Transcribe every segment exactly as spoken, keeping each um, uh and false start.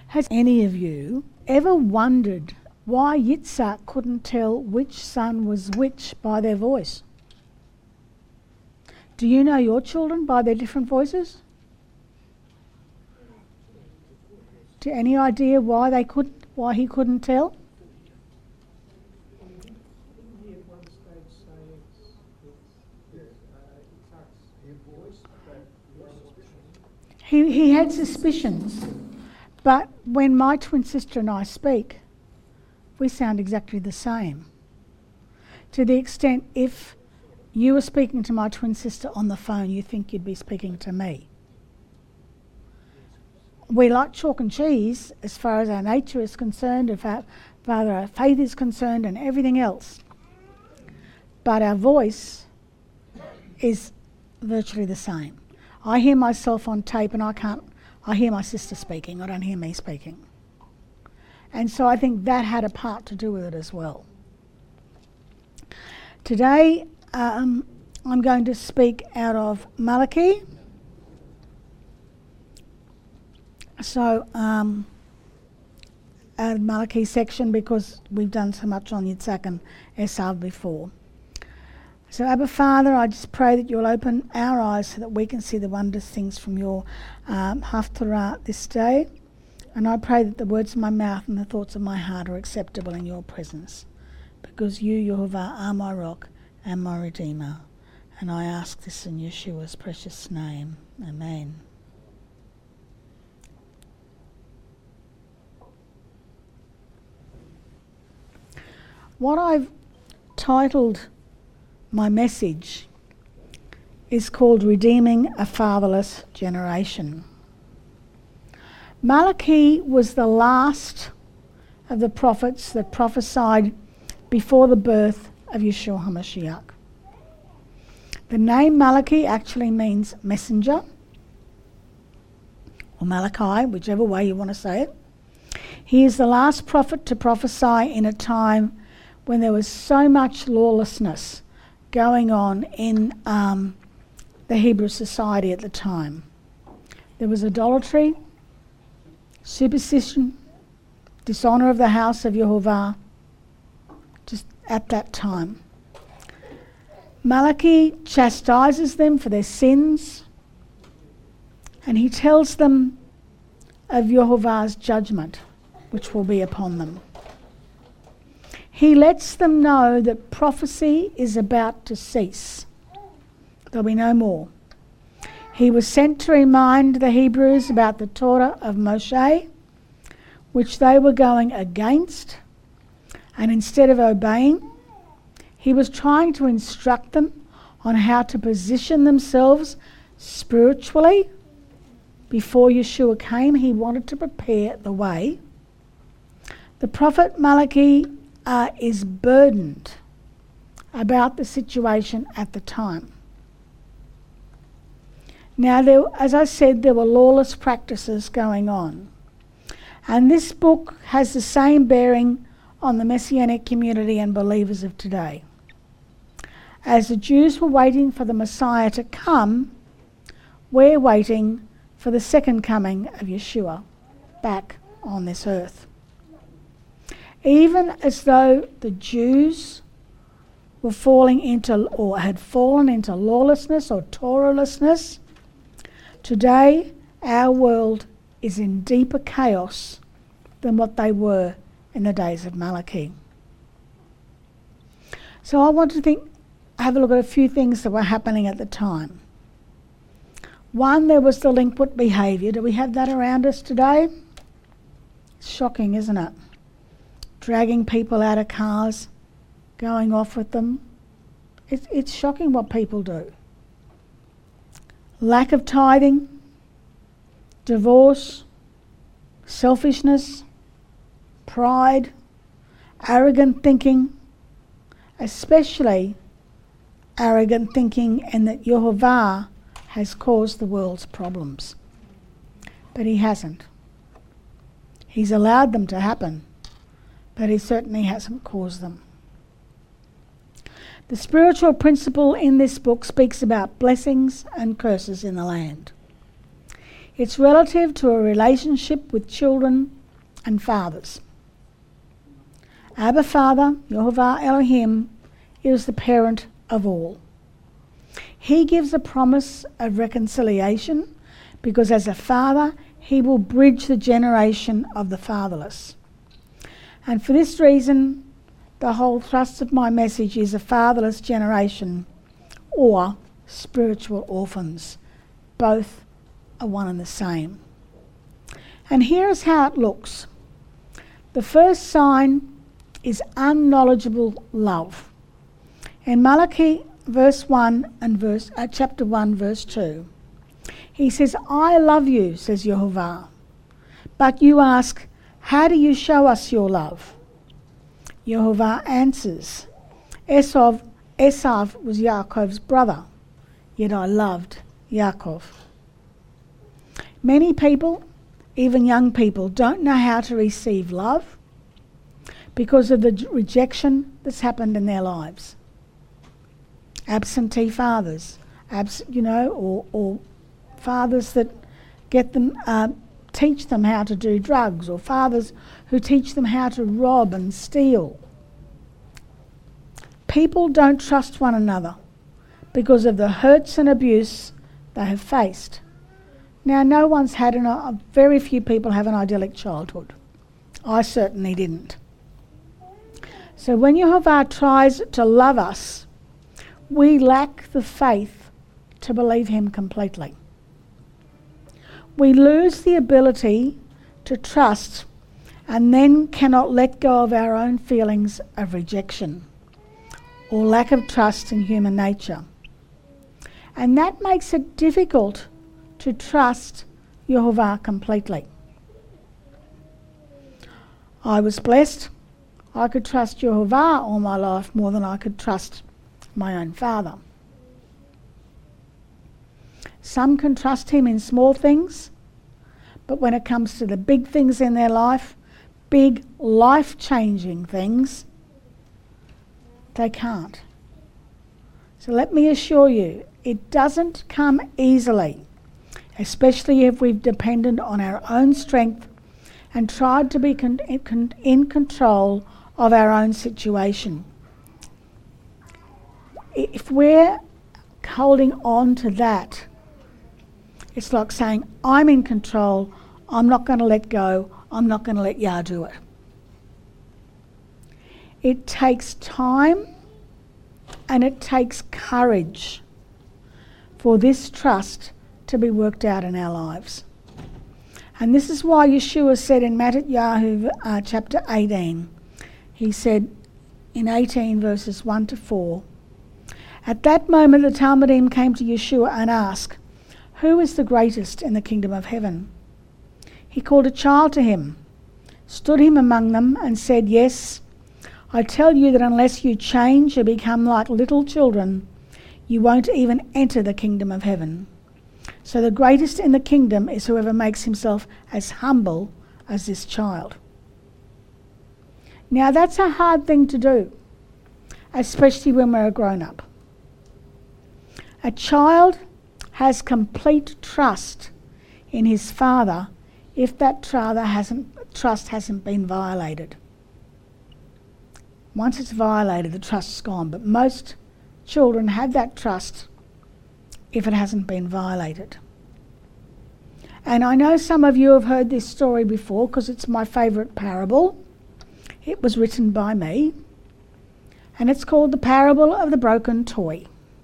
Has any of you ever wondered why Yitzhak couldn't tell which son was which by their voice? Do you know your children by their different voices? Do any idea why they could, why he couldn't tell? He he had suspicions, but when my twin sister and I speak, we sound exactly the same. To the extent, if you were speaking to my twin sister on the phone, you think you'd be speaking to me. We like chalk and cheese as far as our nature is concerned, as far as our faith is concerned, and everything else. But our voice is virtually the same. I hear myself on tape and I can't, I hear my sister speaking, I don't hear me speaking. And so I think that had a part to do with it as well. Today, um, I'm going to speak out of Malachi. So, um, out of Malachi section, because we've done so much on Yitzhak and Esav before. So, Abba Father, I just pray that you'll open our eyes so that we can see the wondrous things from your um, Haftarah this day. And I pray that the words of my mouth and the thoughts of my heart are acceptable in your presence. Because you, Yehovah, are my rock and my Redeemer. And I ask this in Yeshua's precious name. Amen. What I've titled my message is called Redeeming a Fatherless Generation. Malachi was the last of the prophets that prophesied before the birth of Yeshua HaMashiach. The name Malachi actually means messenger, or Malachi, whichever way you want to say it. He is the last prophet to prophesy in a time when there was so much lawlessness going on in um, the Hebrew society at the time. There was idolatry, superstition, dishonour of the house of Yehovah, just at that time. Malachi chastises them for their sins, and he tells them of Yehovah's judgment, which will be upon them. He lets them know that prophecy is about to cease. There'll be no more. He was sent to remind the Hebrews about the Torah of Moshe, which they were going against, and instead of obeying, he was trying to instruct them on how to position themselves spiritually. Before Yeshua came, he wanted to prepare the way. The prophet Malachi Uh, is burdened about the situation at the time. Now, there, as I said, there were lawless practices going on. And this book has the same bearing on the Messianic community and believers of today. As the Jews were waiting for the Messiah to come, we're waiting for the second coming of Yeshua back on this earth. Even as though the Jews were falling into, or had fallen into lawlessness or Torahlessness, today our world is in deeper chaos than what they were in the days of Malachi. So I want to think, have a look at a few things that were happening at the time. One, there was delinquent behaviour. Do we have that around us today? It's shocking, isn't it? Dragging people out of cars, going off with them. It's, it's shocking what people do. Lack of tithing, divorce, selfishness, pride, arrogant thinking, especially arrogant thinking and that Yehovah has caused the world's problems. But he hasn't. He's allowed them to happen, but he certainly hasn't caused them. The spiritual principle in this book speaks about blessings and curses in the land. It's relative to a relationship with children and fathers. Abba Father, Yehovah Elohim, is the parent of all. He gives a promise of reconciliation because as a father, he will bridge the generation of the fatherless. And for this reason, the whole thrust of my message is a fatherless generation or spiritual orphans. Both are one and the same. And here is how it looks. The first sign is unknowledgeable love. In Malachi verse one and verse uh, chapter one verse two, he says, I love you, says Yehovah. But you ask, how do you show us your love? Yehovah answers, Esau, Esau was Yaakov's brother, yet I loved Yaakov. Many people, even young people, don't know how to receive love because of the j- rejection that's happened in their lives. Absentee fathers, abs- you know, or, or fathers that get them, uh, teach them how to do drugs, or fathers who teach them how to rob and steal. People don't trust one another because of the hurts and abuse they have faced. Now, no one's had an, uh, very few people have an idyllic childhood. I certainly didn't. So when Yehovah tries to love us, we lack the faith to believe him completely. We lose the ability to trust and then cannot let go of our own feelings of rejection or lack of trust in human nature. And that makes it difficult to trust Yehovah completely. I was blessed. I could trust Yehovah all my life more than I could trust my own father. Some can trust him in small things, but when it comes to the big things in their life, big life-changing things, they can't. So let me assure you, it doesn't come easily, especially if we've depended on our own strength and tried to be con- con- in control of our own situation. If we're holding on to that, it's like saying, I'm in control, I'm not going to let go, I'm not going to let Yah do it. It takes time and it takes courage for this trust to be worked out in our lives. And this is why Yeshua said in Matthew uh, chapter eighteen, he said in eighteen verses one to four, at that moment the Talmudim came to Yeshua and asked, who is the greatest in the kingdom of heaven? He called a child to him, stood him among them and said, yes, I tell you that unless you change and become like little children, you won't even enter the kingdom of heaven. So the greatest in the kingdom is whoever makes himself as humble as this child. Now that's a hard thing to do, especially when we're a grown-up. A child has complete trust in his father if that father hasn't, trust hasn't been violated. Once it's violated, the trust's gone, but most children have that trust if it hasn't been violated. And I know some of you have heard this story before because it's my favourite parable. It was written by me, and it's called the parable of the broken toy.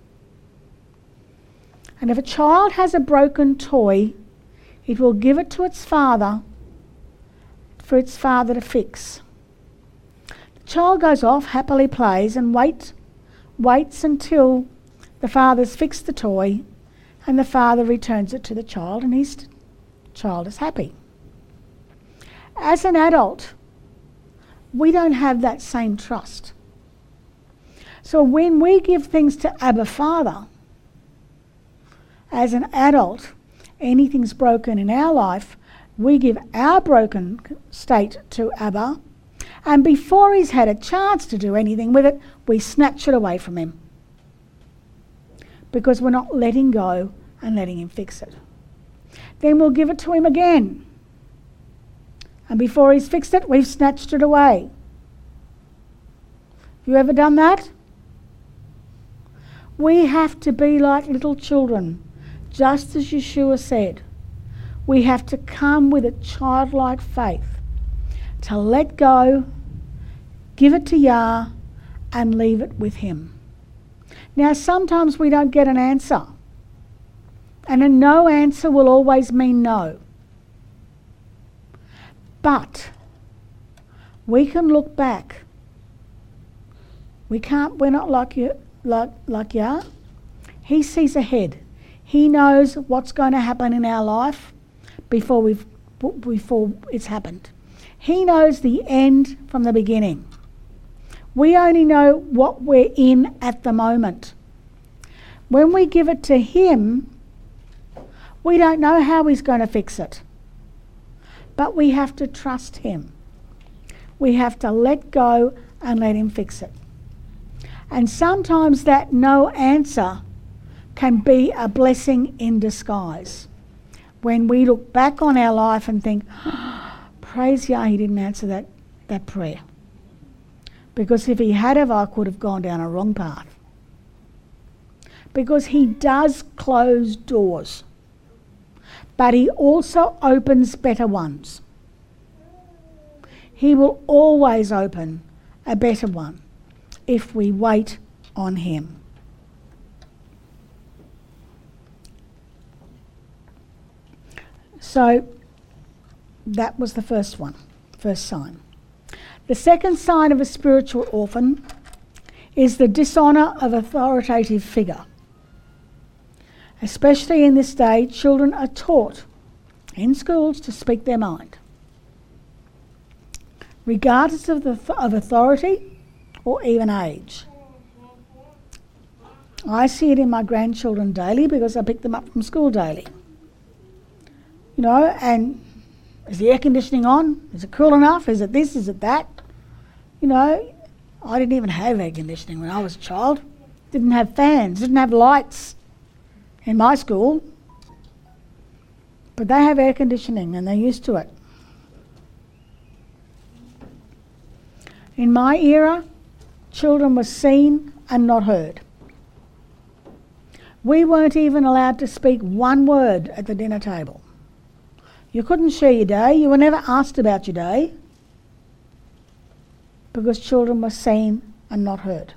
And if a child has a broken toy, it will give it to its father for its father to fix. The child goes off, happily plays, and wait, waits until the father's fixed the toy and the father returns it to the child and his child is happy. As an adult, we don't have that same trust. So when we give things to Abba Father, as an adult, anything's broken in our life, we give our broken state to Abba, and before he's had a chance to do anything with it, we snatch it away from him. Because we're not letting go and letting him fix it. Then we'll give it to him again. And before he's fixed it, we've snatched it away. You ever done that? We have to be like little children, just as Yeshua said. We have to come with a childlike faith to let go, give it to Yah, and leave it with him. Now, sometimes we don't get an answer, and a no answer will always mean no. But we can look back. We can't, we're not like you, like, like Yah. He sees ahead. He knows what's going to happen in our life before we've before it's happened. He knows the end from the beginning. We only know what we're in at the moment. When we give it to him, we don't know how he's going to fix it. But we have to trust him. We have to let go and let him fix it. And sometimes that no answer can be a blessing in disguise. When we look back on our life and think, oh, praise Yah, he didn't answer that, that prayer. Because if he had have, I could have gone down a wrong path. Because he does close doors, but he also opens better ones. He will always open a better one if we wait on him. So that was the first one, first sign. The second sign of a spiritual orphan is the dishonour of authoritative figure. Especially in this day, children are taught in schools to speak their mind, regardless of, the, of authority or even age. I see it in my grandchildren daily because I pick them up from school daily. You know, and is the air conditioning on? Is it cool enough? Is it this? Is it that? You know, I didn't even have air conditioning when I was a child. Didn't have fans, didn't have lights in my school. But they have air conditioning and they're used to it. In my era, children were seen and not heard. We weren't even allowed to speak one word at the dinner table. You couldn't share your day. You were never asked about your day because children were seen and not heard.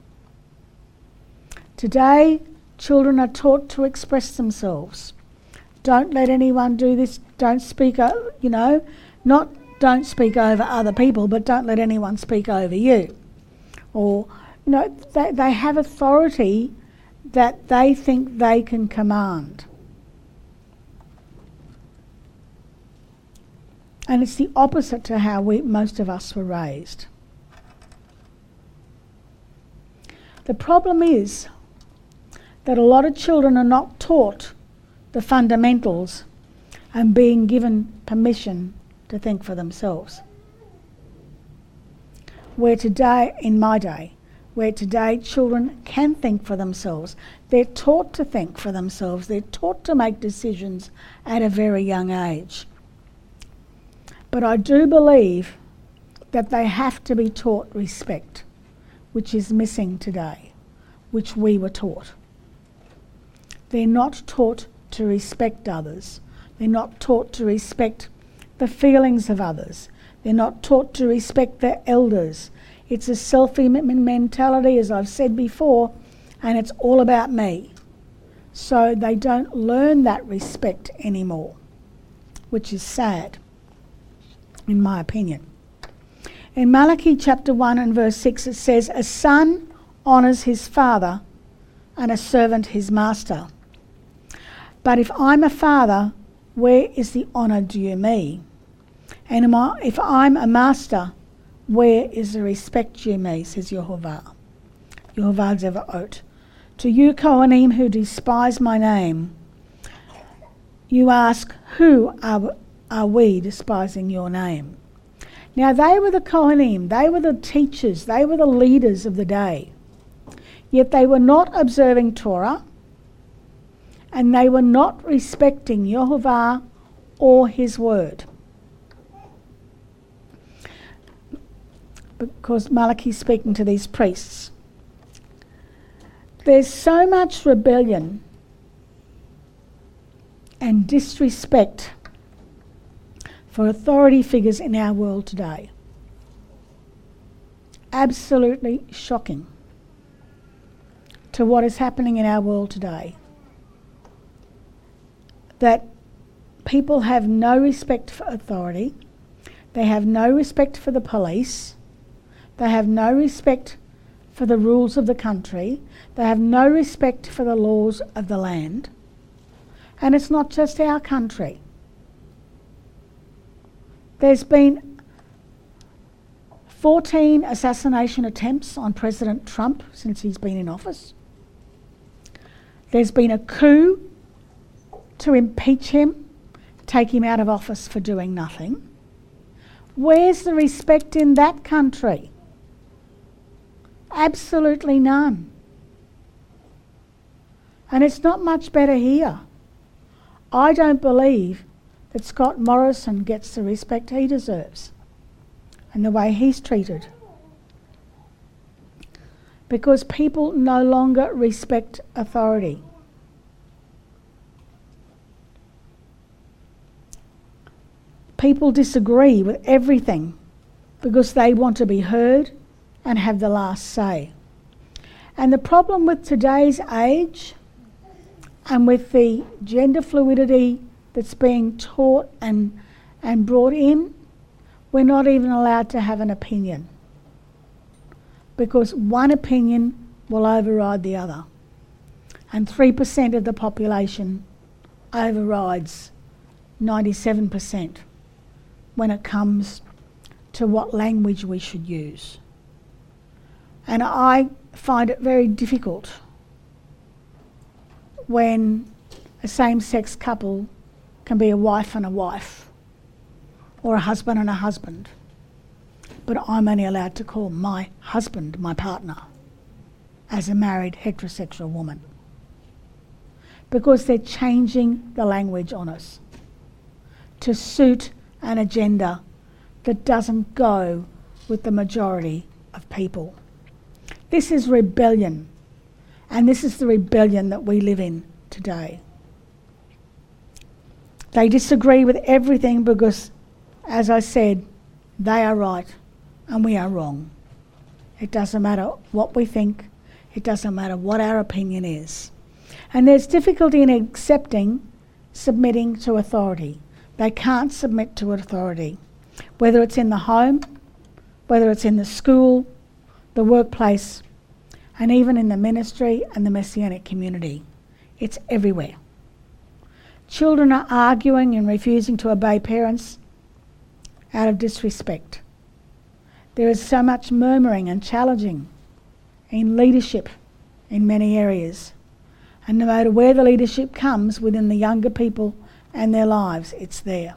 Today, children are taught to express themselves. Don't let anyone do this. Don't speak, you know, not don't speak over other people, but don't let anyone speak over you. Or, you know, they, they have authority that they think they can command. And it's the opposite to how we, most of us were raised. The problem is that a lot of children are not taught the fundamentals and being given permission to think for themselves. Where today, in my day, where today children can think for themselves, they're taught to think for themselves, they're taught to make decisions at a very young age. But I do believe that they have to be taught respect, which is missing today, which we were taught. They're not taught to respect others. They're not taught to respect the feelings of others. They're not taught to respect their elders. It's a selfie mentality, as I've said before, and it's all about me. So they don't learn that respect anymore, which is sad, in my opinion. In Malachi chapter one and verse six it says, a son honours his father and a servant his master. But if I'm a father, where is the honour due me? And am I, if I'm a master, where is the respect due me, says Yehovah. Yehovah Zevaot. To you, Kohanim, who despise my name, you ask, who are, are we despising your name? Now they were the Kohanim, they were the teachers, they were the leaders of the day. Yet they were not observing Torah, and they were not respecting Yehovah or his word. because Malachi's speaking to these priests. There's so much rebellion and disrespect for authority figures in our world today. Absolutely shocking to what is happening in our world today. That people have no respect for authority, they have no respect for the police, they have no respect for the rules of the country, they have no respect for the laws of the land. And it's not just our country. There's been fourteen assassination attempts on President Trump since he's been in office. There's been a coup to impeach him, take him out of office for doing nothing. Where's the respect in that country? Absolutely none. And it's not much better here. I don't believe that Scott Morrison gets the respect he deserves and the way he's treated, because people no longer respect authority. People disagree with everything because they want to be heard and have the last say. And the problem with today's age and with the gender fluidity that's being taught and, and brought in, we're not even allowed to have an opinion, because one opinion will override the other. And three percent of the population overrides ninety-seven percent when it comes to what language we should use. And I find it very difficult when a same-sex couple can be a wife and a wife, or a husband and a husband, but I'm only allowed to call my husband my partner as a married heterosexual woman, because they're changing the language on us to suit an agenda that doesn't go with the majority of people. This is rebellion, and this is the rebellion that we live in today. They disagree with everything because, as I said, they are right and we are wrong. It doesn't matter what we think, it doesn't matter what our opinion is. And there's difficulty in accepting submitting to authority. They can't submit to authority, whether it's in the home, whether it's in the school, the workplace, and even in the ministry and the Messianic community. It's everywhere. Children are arguing and refusing to obey parents out of disrespect. There is so much murmuring and challenging in leadership in many areas. And no matter where the leadership comes within the younger people and their lives, it's there.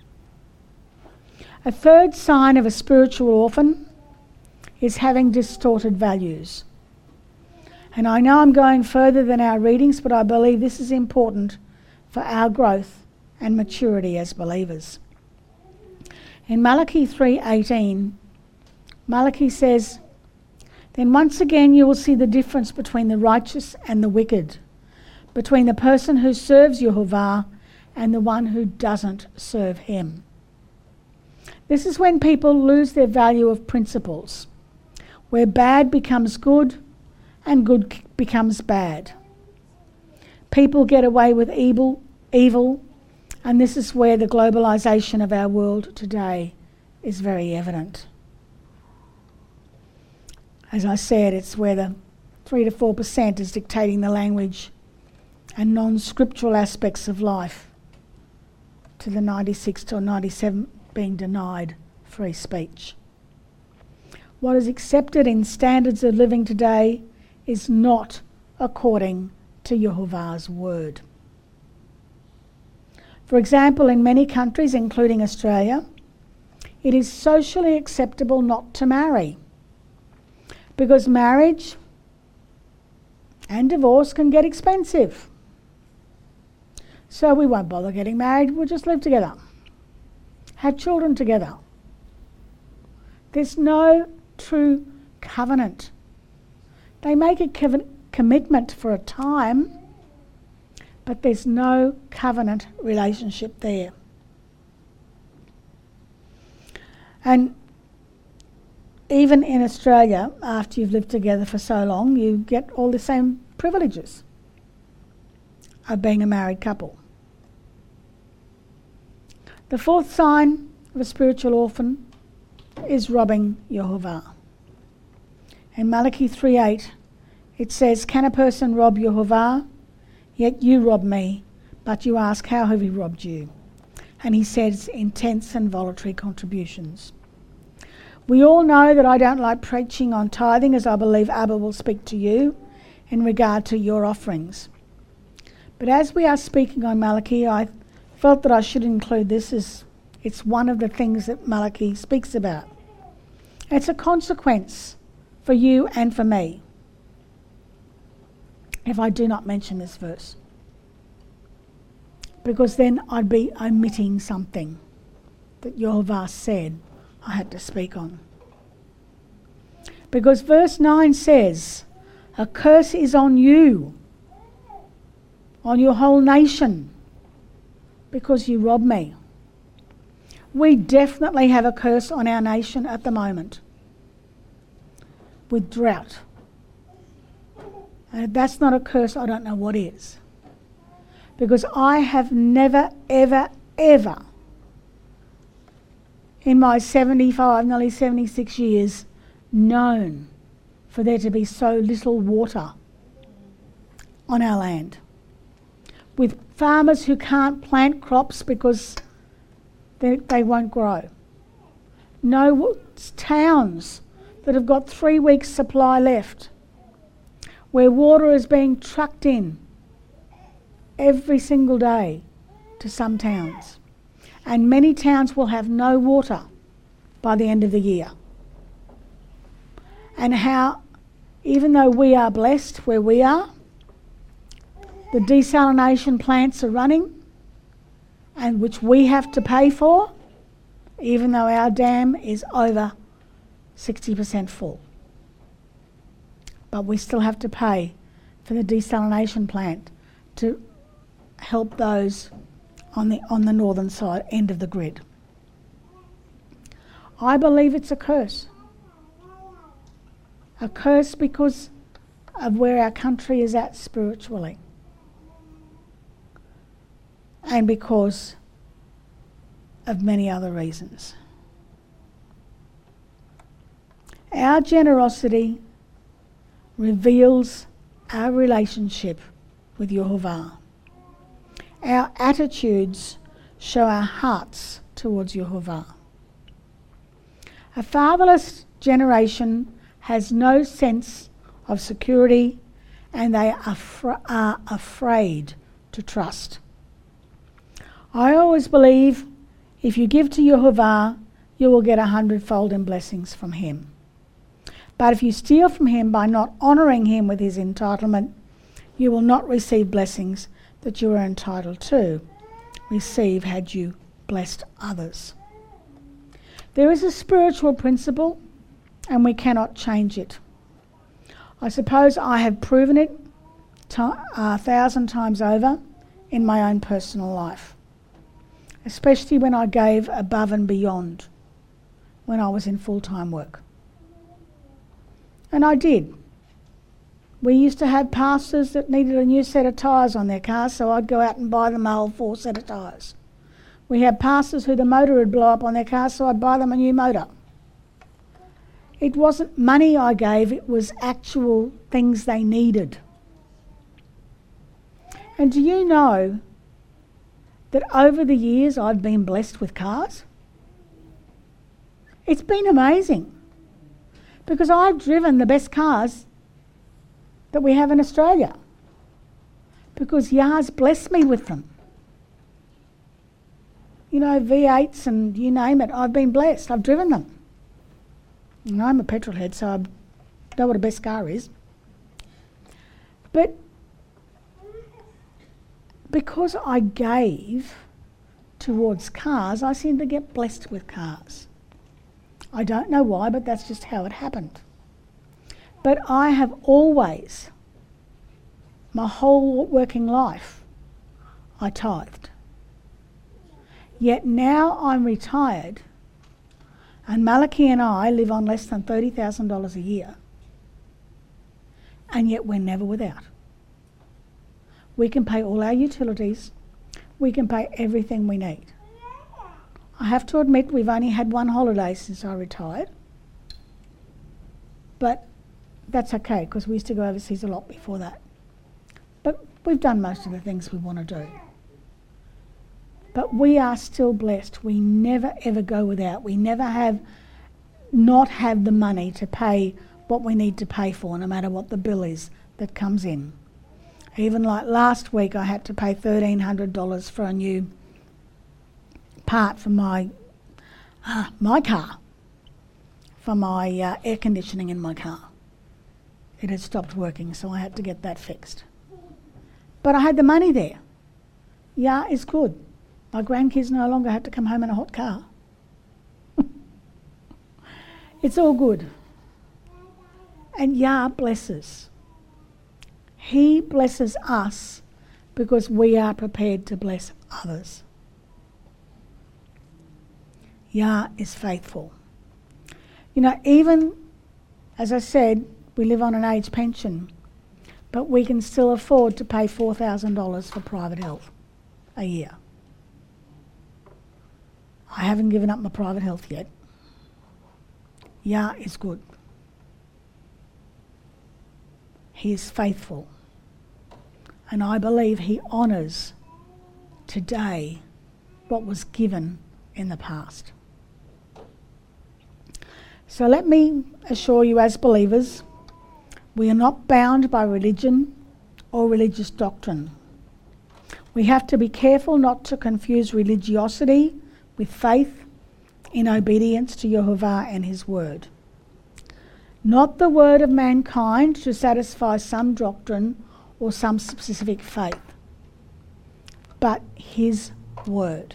A third sign of a spiritual orphan is having distorted values. And I know I'm going further than our readings, but I believe this is important for our growth and maturity as believers. In Malachi three eighteen, Malachi says, "Then once again you will see the difference between the righteous and the wicked, between the person who serves Yehovah and the one who doesn't serve him." This is when people lose their value of principles, where bad becomes good and good becomes bad. People get away with evil, evil, and this is where the globalisation of our world today is very evident. As I said, it's where the three to four percent is dictating the language and non-scriptural aspects of life, to the ninety-six to ninety-seven being denied free speech. What is accepted in standards of living today is not according to Yehovah's word. For example, in many countries, including Australia, it is socially acceptable not to marry, because marriage and divorce can get expensive. So we won't bother getting married, we'll just live together, have children together. There's no true covenant. They make a cov- commitment for a time, but there's no covenant relationship there. And even in Australia, after you've lived together for so long, you get all the same privileges of being a married couple. The fourth sign of a spiritual orphan is robbing Yehovah. In Malachi three eight, it says, "Can a person rob Yehovah? Yet you rob me, but you ask, how have we robbed you?" And he says, in tenths and voluntary contributions. We all know that I don't like preaching on tithing, as I believe Abba will speak to you in regard to your offerings. But as we are speaking on Malachi, I felt that I should include this as it's one of the things that Malachi speaks about. It's a consequence for you and for me if I do not mention this verse, because then I'd be omitting something that Yehovah said I had to speak on. Because verse nine says, "A curse is on you, on your whole nation, because you rob me." We definitely have a curse on our nation at the moment with drought. And if that's not a curse, I don't know what is. Because I have never, ever, ever in my seventy-five, nearly seventy-six years, known for there to be so little water on our land. With farmers who can't plant crops because they, they won't grow. No towns that have got three weeks supply left, where water is being trucked in every single day to some towns. And many towns will have no water by the end of the year. And how, even though we are blessed where we are, the desalination plants are running, and which we have to pay for, even though our dam is over sixty percent full. But we still have to pay for the desalination plant to help those on the on the northern side end of the grid. I believe it's a curse. A curse because of where our country is at spiritually. And because of many other reasons. Our generosity reveals our relationship with Yehovah. Our attitudes show our hearts towards Yehovah. A fatherless generation has no sense of security, and they are, fr- are afraid to trust. I always believe if you give to Yehovah, you will get a hundredfold in blessings from him. But if you steal from him by not honouring him with his entitlement, you will not receive blessings that you are entitled to receive had you blessed others. There is a spiritual principle, and we cannot change it. I suppose I have proven it to, a thousand times over in my own personal life, especially when I gave above and beyond when I was in full-time work. And I did. We used to have pastors that needed a new set of tyres on their cars, so I'd go out and buy them a whole four set of tyres. We had pastors who the motor would blow up on their cars, so I'd buy them a new motor. It wasn't money I gave, it was actual things they needed. And do you know that over the years I've been blessed with cars? It's been amazing, because I've driven the best cars that we have in Australia, because Yah's blessed me with them. You know, V eights and you name it, I've been blessed. I've driven them. And I'm a petrol head, so I know what a best car is. But because I gave towards cars, I seem to get blessed with cars. I don't know why, but that's just how it happened. But I have always, my whole working life, I tithed. Yet now I'm retired, and Malachi and I live on less than thirty thousand dollars a year, and yet we're never without. We can pay all our utilities. We can pay everything we need. I have to admit we've only had one holiday since I retired, but that's okay because we used to go overseas a lot before that. But we've done most of the things we want to do. But we are still blessed. We never ever go without. We never have not have the money to pay what we need to pay for, no matter what the bill is that comes in. Even like last week, I had to pay thirteen hundred dollars for a new part for my uh, my car, for my uh, air conditioning in my car. It had stopped working, so I had to get that fixed. But I had the money there. Yeah, it's good. My grandkids no longer have to come home in a hot car. It's all good. And Yah blesses. He blesses us because we are prepared to bless others. Yah is faithful. You know, even, as I said, we live on an age pension, but we can still afford to pay four thousand dollars for private health a year. I haven't given up my private health yet. Yah is good. He is faithful. And I believe he honours today what was given in the past. So let me assure you as believers, we are not bound by religion or religious doctrine. We have to be careful not to confuse religiosity with faith in obedience to Yehovah and his word. Not the word of mankind to satisfy some doctrine or some specific faith, but his word.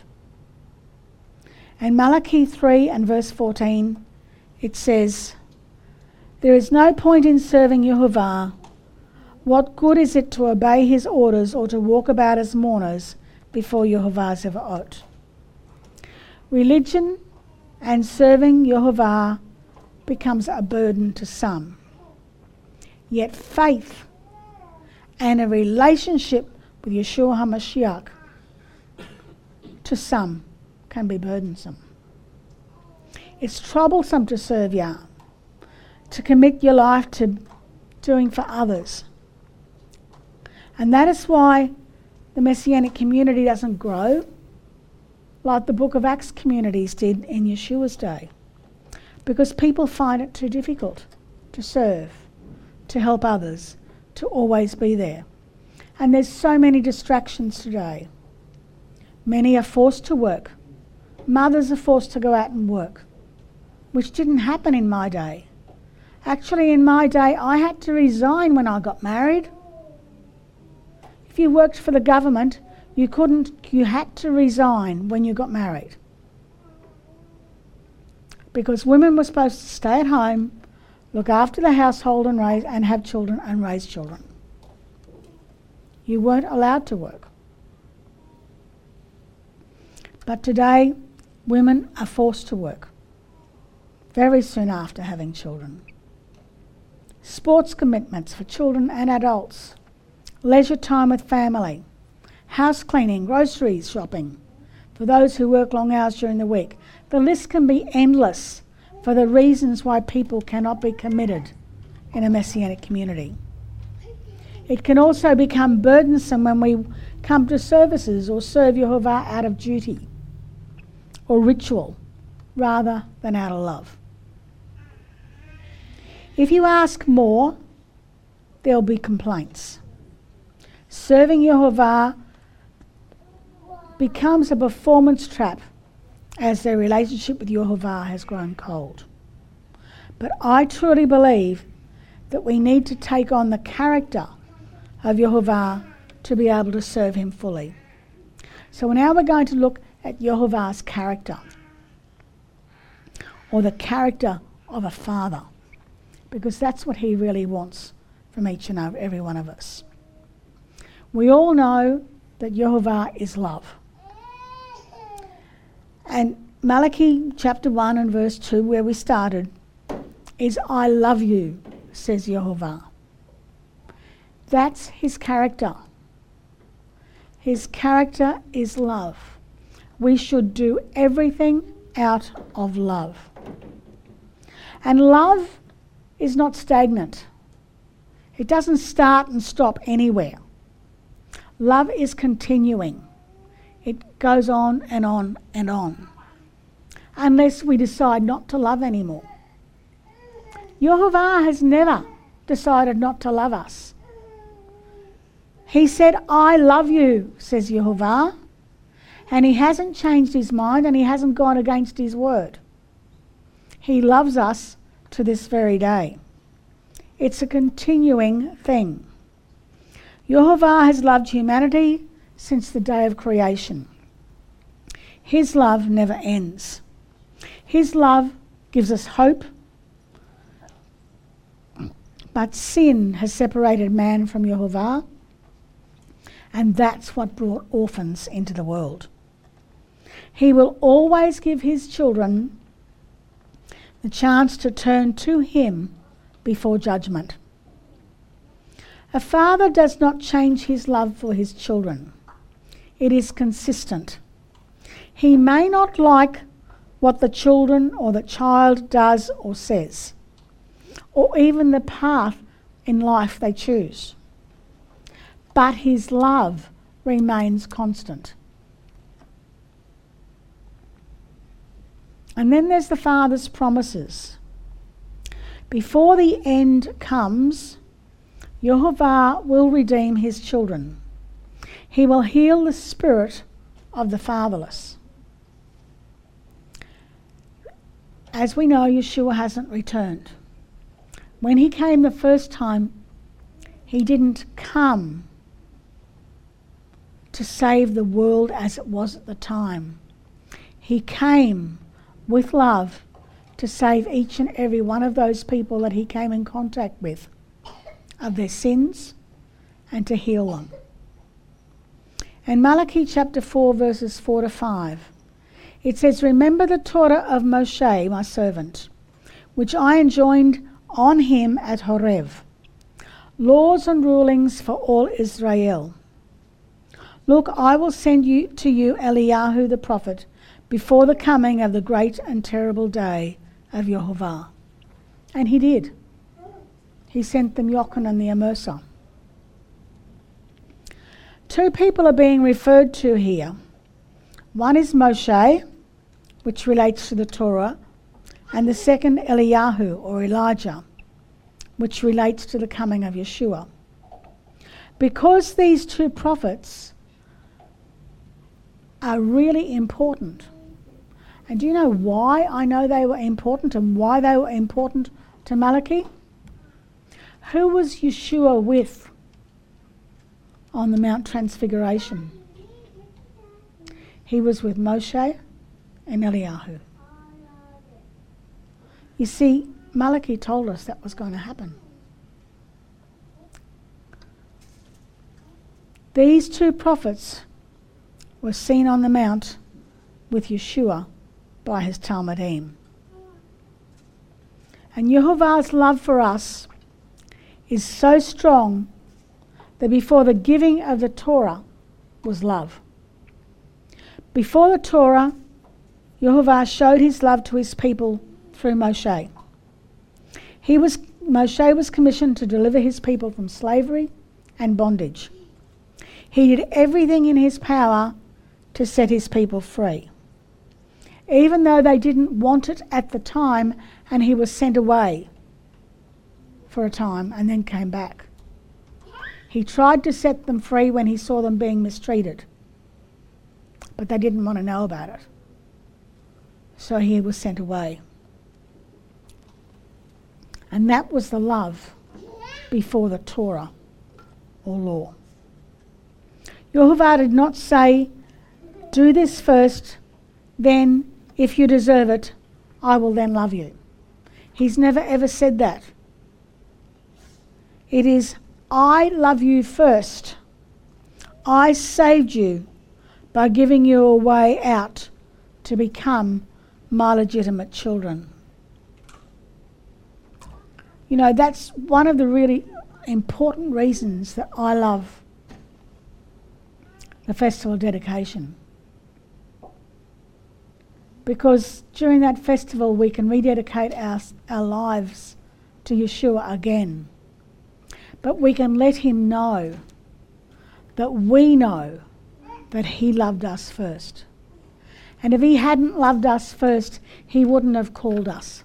In Malachi three and verse fourteen, it says, "There is no point in serving Yehovah. What good is it to obey his orders or to walk about as mourners before Yehovah Zevaot?" Religion and serving Yehovah becomes a burden to some. Yet faith and a relationship with Yeshua HaMashiach to some can be burdensome. It's troublesome to serve Yah, to commit your life to doing for others. And that is why the Messianic community doesn't grow like the Book of Acts communities did in Yeshua's day, because people find it too difficult to serve, to help others, to always be there. And there's so many distractions today. Many are forced to work. Mothers are forced to go out and work, which didn't happen in my day. Actually, in my day, I had to resign when I got married. If you worked for the government, you couldn't, you had to resign when you got married. Because women were supposed to stay at home, look after the household and raise and have children and raise children. You weren't allowed to work. But today, women are forced to work very soon after having children. Sports commitments for children and adults, leisure time with family, house cleaning, groceries shopping for those who work long hours during the week. The list can be endless for the reasons why people cannot be committed in a Messianic community. It can also become burdensome when we come to services or serve Yehovah out of duty or ritual rather than out of love. If you ask more, there'll be complaints. Serving Yehovah becomes a performance trap as their relationship with Yehovah has grown cold. But I truly believe that we need to take on the character of Yehovah to be able to serve him fully. So now we're going to look at Yehovah's character, or the character of a father, because that's what he really wants from each and every one of us. We all know that Jehovah is love. And Malachi chapter one and verse two, where we started, is I love you, says Jehovah. That's his character. His character is love. We should do everything out of love. And love is not stagnant. It doesn't start and stop anywhere. Love is continuing. It goes on and on and on, unless we decide not to love anymore. Jehovah has never decided not to love us. He said, I love you, says Jehovah, and he hasn't changed his mind and he hasn't gone against his word. He loves us to this very day. It's a continuing thing. Jehovah has loved humanity since the day of creation. His love never ends. His love gives us hope, but sin has separated man from Jehovah, and that's what brought orphans into the world. He will always give his children the chance to turn to him before judgment. A father does not change his love for his children. It is consistent. He may not like what the children or the child does or says, or even the path in life they choose, but his love remains constant. And then there's the Father's promises. Before the end comes, Jehovah will redeem his children. He will heal the spirit of the fatherless. As we know, Yeshua hasn't returned. When he came the first time, he didn't come to save the world as it was at the time. He came with love to save each and every one of those people that he came in contact with of their sins and to heal them. In Malachi chapter four, verses four to five, it says, Remember the Torah of Moshe, my servant, which I enjoined on him at Horeb, laws and rulings for all Israel. Look, I will send you to you Eliyahu the prophet before the coming of the great and terrible day of Jehovah. And he did. He sent them Yochanan the Immerser. Two people are being referred to here. One is Moshe, which relates to the Torah, and the second Eliyahu, or Elijah, which relates to the coming of Yeshua. Because these two prophets are really important. And do you know why I know they were important and why they were important to Malachi? Who was Yeshua with on the Mount Transfiguration? He was with Moshe and Eliyahu. You see, Malachi told us that was going to happen. These two prophets were seen on the mount with Yeshua by his Talmudim. And Jehovah's love for us is so strong that before the giving of the Torah was love. Before the Torah, Jehovah showed his love to his people through Moshe. He was, Moshe was commissioned to deliver his people from slavery and bondage. He did everything in his power to set his people free, even though they didn't want it at the time, and he was sent away for a time and then came back. He tried to set them free when he saw them being mistreated, but they didn't want to know about it. So he was sent away. And that was the love before the Torah or law. Yehovah did not say, do this first, then if you deserve it, I will then love you. He's never ever said that. It is, I love you first. I saved you by giving you a way out to become my legitimate children. You know, that's one of the really important reasons that I love the Festival of Dedication. Because during that festival we can rededicate our, our lives to Yeshua again. But we can let him know that we know that he loved us first. And if he hadn't loved us first, he wouldn't have called us.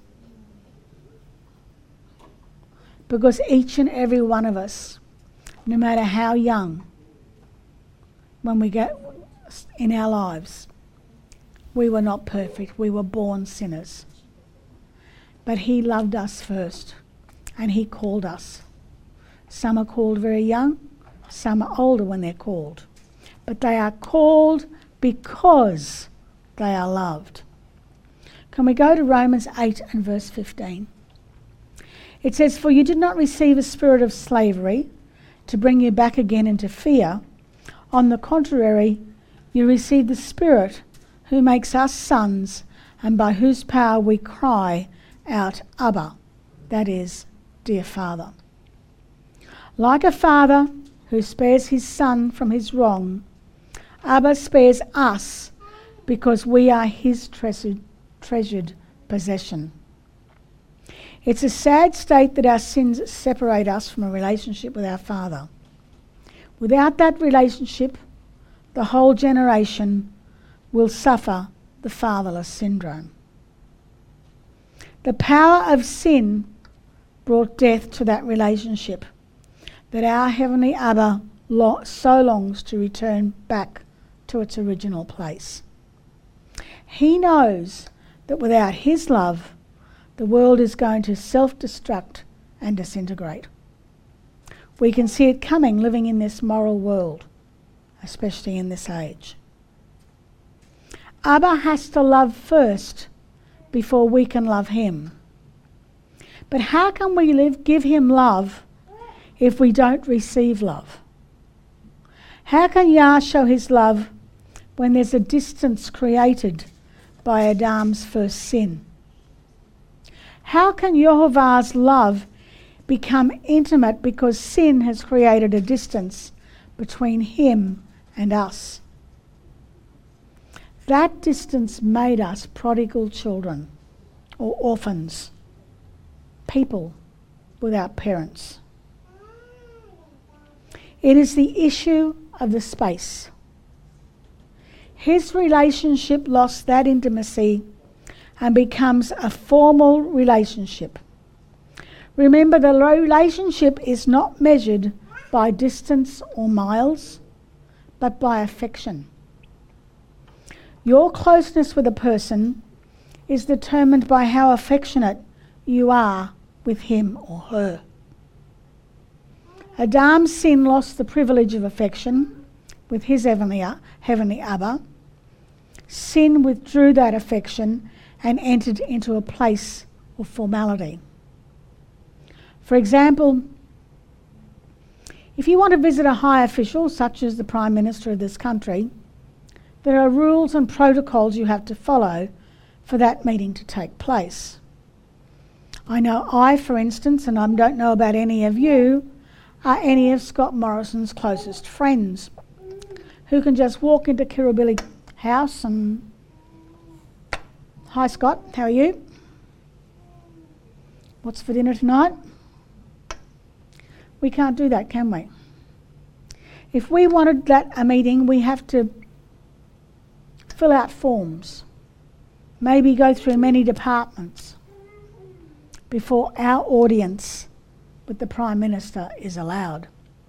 Because each and every one of us, no matter how young, when we get in our lives, we were not perfect. We were born sinners. But he loved us first, and he called us. Some are called very young, some are older when they're called. But they are called because they are loved. Can we go to Romans eight and verse fifteen? It says, "For you did not receive a spirit of slavery to bring you back again into fear. On the contrary, you received the Spirit who makes us sons, and by whose power we cry out, Abba," that is, dear Father. Like a father who spares his son from his wrong, Abba spares us because we are his treasured, treasured possession. It's a sad state that our sins separate us from a relationship with our Father. Without that relationship, the whole generation will suffer the fatherless syndrome. The power of sin brought death to that relationship that our Heavenly Abba lo- so longs to return back to its original place. He knows that without his love, the world is going to self-destruct and disintegrate. We can see it coming living in this moral world, especially in this age. Abba has to love first before we can love him. But how can we live, give him love if we don't receive love? How can Yah show his love when there's a distance created by Adam's first sin? How can Yehovah's love become intimate because sin has created a distance between him and us? That distance made us prodigal children or orphans, people without parents. It is the issue of the space. His relationship lost that intimacy and becomes a formal relationship. Remember, the relationship is not measured by distance or miles, but by affection. Your closeness with a person is determined by how affectionate you are with him or her. Adam's sin lost the privilege of affection with his heavenly, heavenly Abba. Sin withdrew that affection and entered into a place of formality. For example, if you want to visit a high official, such as the Prime Minister of this country, there are rules and protocols you have to follow for that meeting to take place. I know I, for instance, and I don't know about any of you, are any of Scott Morrison's closest friends who can just walk into Kirribilli House and, "Hi Scott, how are you? What's for dinner tonight?" We can't do that, can we? If we wanted that a meeting, we have to fill out forms, maybe go through many departments before our audience with the Prime Minister is allowed.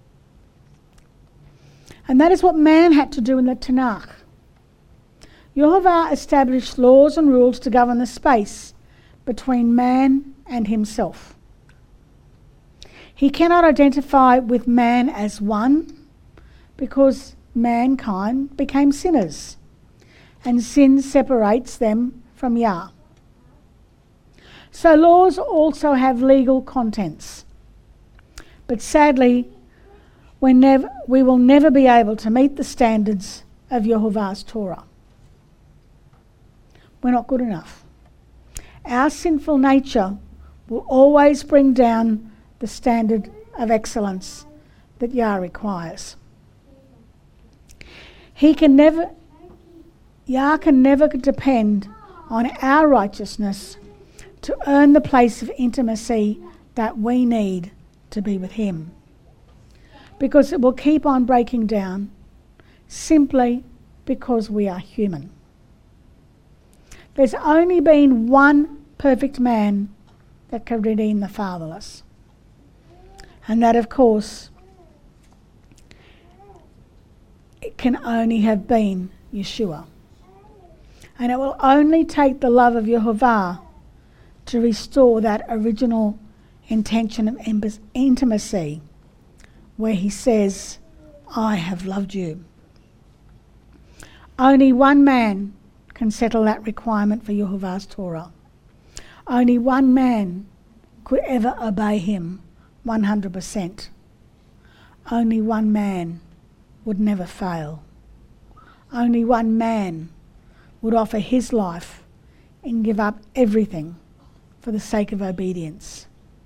And that is what man had to do in the Tanakh. Yehovah established laws and rules to govern the space between man and himself. He cannot identify with man as one because mankind became sinners, and sin separates them from Yah. So laws also have legal contents. But sadly, we, nev- we will never be able to meet the standards of Yehovah's Torah. We're not good enough. Our sinful nature will always bring down the standard of excellence that Yah requires. He can never, Yah can never depend on our righteousness to earn the place of intimacy that we need to be with Him, because it will keep on breaking down simply because we are human. There's only been one perfect man that can redeem the fatherless, and that, of course, it can only have been Yeshua. And it will only take the love of Yehovah to restore that original intention of intimacy where He says, I have loved you. Only one man can settle that requirement for Yehovah's Torah. Only one man could ever obey Him one hundred percent. Only one man would never fail. Only one man would offer his life and give up everything for the sake of obedience.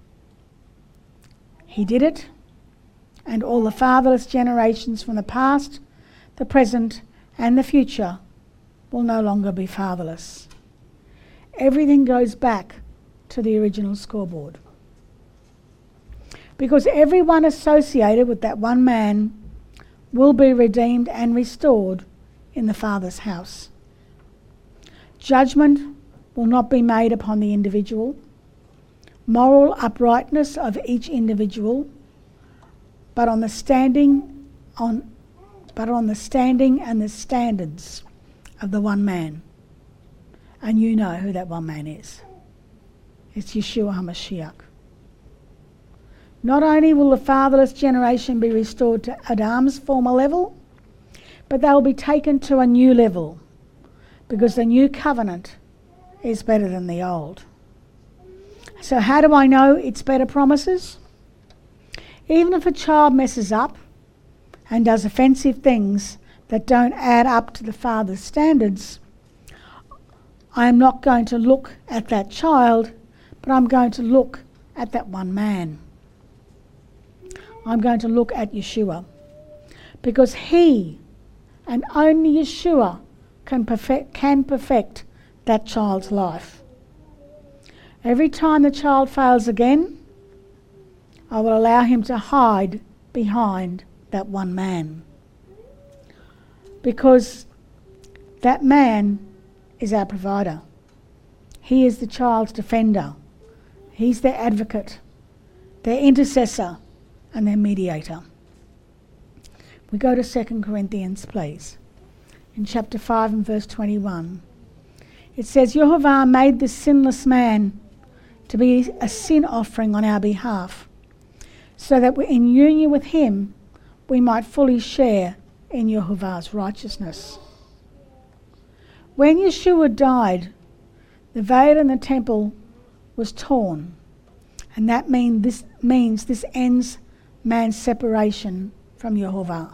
He did it, and all the fatherless generations from the past, the present, and the future will no longer be fatherless. Everything goes back to the original scoreboard. Because everyone associated with that one man will be redeemed and restored in the Father's house. Judgment will not be made upon the individual, moral uprightness of each individual, but on the standing on but on the standing and the standards of the one man. And you know who that one man is. It's Yeshua HaMashiach. Not only will the fatherless generation be restored to Adam's former level, but they will be taken to a new level, because the new covenant is better than the old. So how do I know it's better promises? Even if a child messes up and does offensive things that don't add up to the Father's standards, I am not going to look at that child, but I'm going to look at that one man. I'm going to look at Yeshua, because He and only Yeshua can perfect, can perfect that child's life. Every time the child fails again, I will allow him to hide behind that one man, because that man is our provider. He is the child's defender. He's their advocate, their intercessor, and their mediator. We go to Second Corinthians, please. In chapter five and verse twenty-one. It says, Yehovah made this sinless man to be a sin offering on our behalf, so that in union with Him we might fully share in Yehovah's righteousness. When Yeshua died, the veil in the temple was torn, and that mean this means this ends man's separation from Yehovah.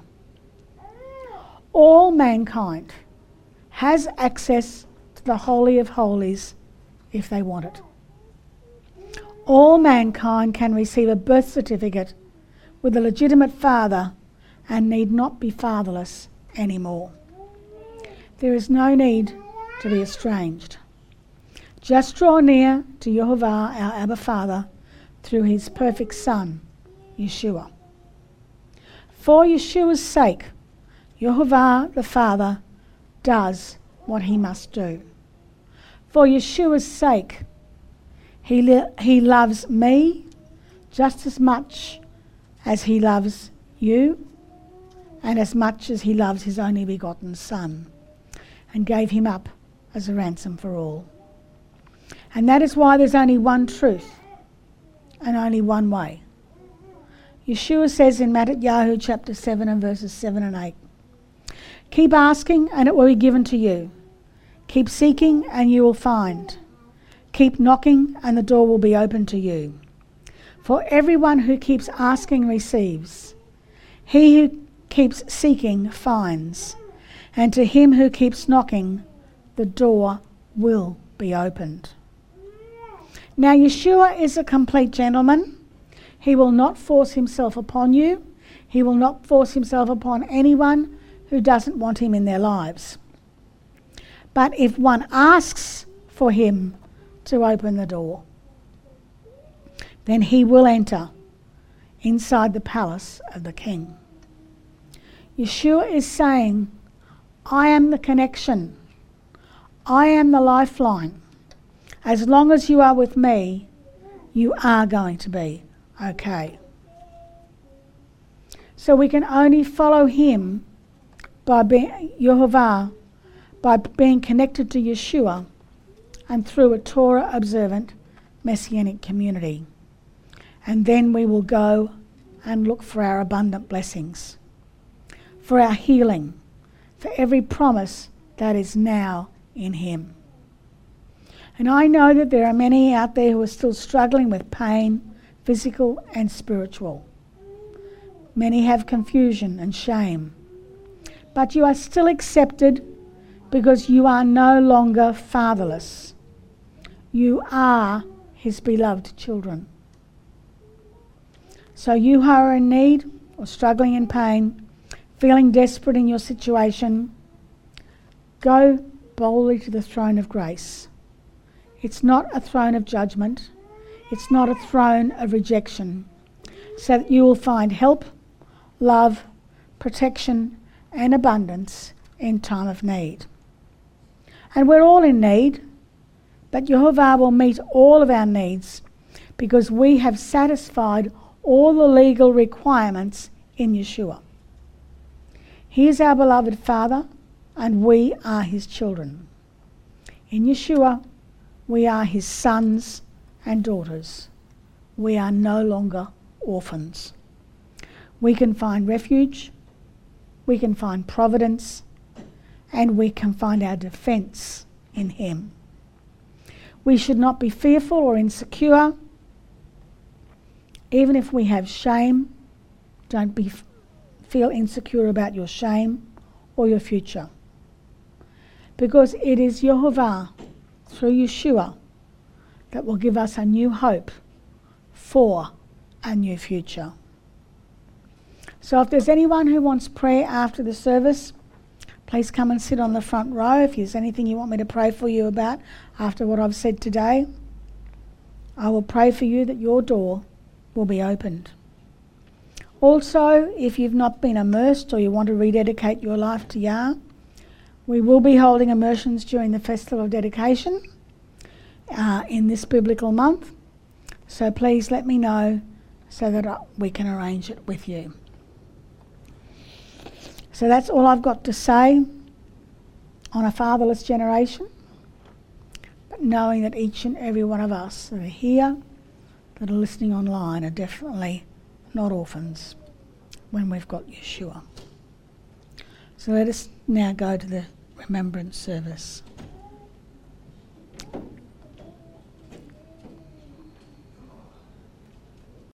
All mankind has access to the Holy of Holies if they want it. All mankind can receive a birth certificate with a legitimate father and need not be fatherless anymore. There is no need to be estranged. Just draw near to Yehovah, our Abba Father, through His perfect Son, Yeshua. For Yeshua's sake, Yehovah the Father does what He must do. For Yeshua's sake, He, li- he loves me just as much as He loves you, and as much as He loves His only begotten Son, and gave Him up as a ransom for all. And that is why there's only one truth and only one way. Yeshua says in Matthew chapter seven and verses seven and eight, keep asking and it will be given to you. Keep seeking and you will find. Keep knocking and the door will be open to you. For everyone who keeps asking receives. He who keeps seeking finds. And to him who keeps knocking, the door will be opened. Now Yeshua is a complete gentleman. He will not force himself upon you. He will not force himself upon anyone who doesn't want him in their lives. But if one asks for him to open the door, then he will enter inside the palace of the king. Yeshua is saying, I am the connection. I am the lifeline. As long as you are with me, you are going to be okay. So we can only follow him by being Yehovah, by being connected to Yeshua and through a Torah observant Messianic community. And then we will go and look for our abundant blessings, for our healing, for every promise that is now in him. And I know that there are many out there who are still struggling with pain, physical and spiritual. Many have confusion and shame. But you are still accepted because you are no longer fatherless. You are his beloved children. So you who are in need or struggling in pain, feeling desperate in your situation, go boldly to the throne of grace. It's not a throne of judgment. It's not a throne of rejection. So that you will find help, love, protection and abundance in time of need. And we're all in need, but Yehovah will meet all of our needs because we have satisfied all the legal requirements in Yeshua. He is our beloved Father and we are his children. In Yeshua, we are his sons and daughters. We are no longer orphans. We can find refuge, we can find providence, and we can find our defence in him. We should not be fearful or insecure. Even if we have shame, don't be feel insecure about your shame or your future. Because it is Yehovah, through Yeshua, that will give us a new hope for a new future. So if there's anyone who wants prayer after the service, please come and sit on the front row. If there's anything you want me to pray for you about after what I've said today, I will pray for you that your door will be opened. Also, if you've not been immersed or you want to rededicate your life to Yah, we will be holding immersions during the Festival of Dedication uh, in this biblical month. So please let me know so that uh, we can arrange it with you. So that's all I've got to say on a fatherless generation, but knowing that each and every one of us that are here, that are listening online, are definitely not orphans when we've got Yeshua. So let us now go to the remembrance service.